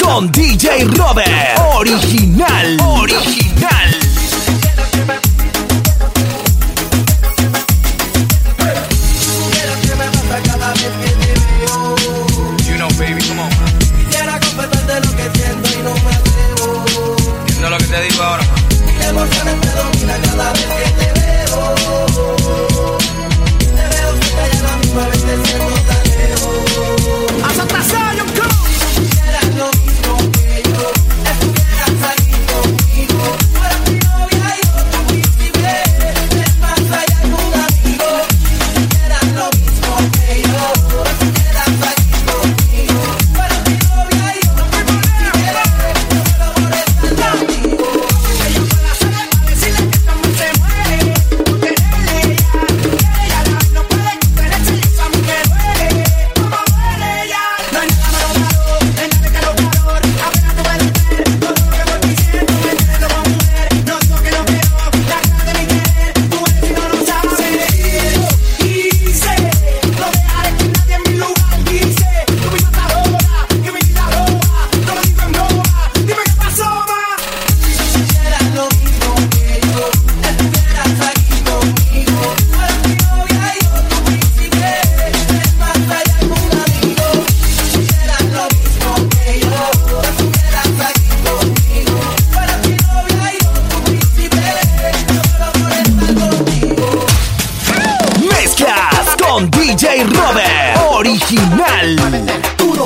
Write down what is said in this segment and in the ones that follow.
con DJ Robert. Original. You know, baby, come on. Quisiera confesarte lo que siento y no me atrevo. ¿Entiendes lo que te digo ahora? Mis emociones me dominan cada vez que te veo. Te veo cerca y a la misma vez te siento tan lejos. Hasta atrasar, yo go. Si quisieras lo mismo que yo, estuvieras aquí conmigo. Fueras mi novia y yo tu príncipe. Es más allá de un amigo. Si quisieras lo mismo que yo, estuvieras aquí conmigo. Fueras mi novia y yo tu príncipe. Yo solo por estar contigo. Ella puede hacer para decirle que esta mujer se muere. Por tenerle ella no puede tenerse y esa mujer duele. Como duele ella. No hay nada más raro, no hay nada que lo calor. Apenas tú puedes ver todo lo que voy diciendo. Me entiendes como mujer, no digo que no quiero. La cara de mi querer, tú eres y no lo sabes. Hice, no dejaré que nadie en mi lugar dice. Tu vida está roja, que mi vida roja. No lo digo en broma, dime qué pasó, ma. Si quisieras lo mismo que yo, estuvieras aquí conmigo. Fueras mi novia y yo tu príncipe. Es más allá de un amigo. Si quisieras lo mismo que yo, estuvieras aquí conmigo. Fueras mi novia y yo tu príncipe. Yo solo por estar contigo. Mezclas con DJ Robert. Original. Duro.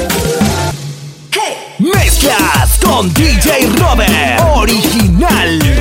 Mezclas con DJ Robert. Original.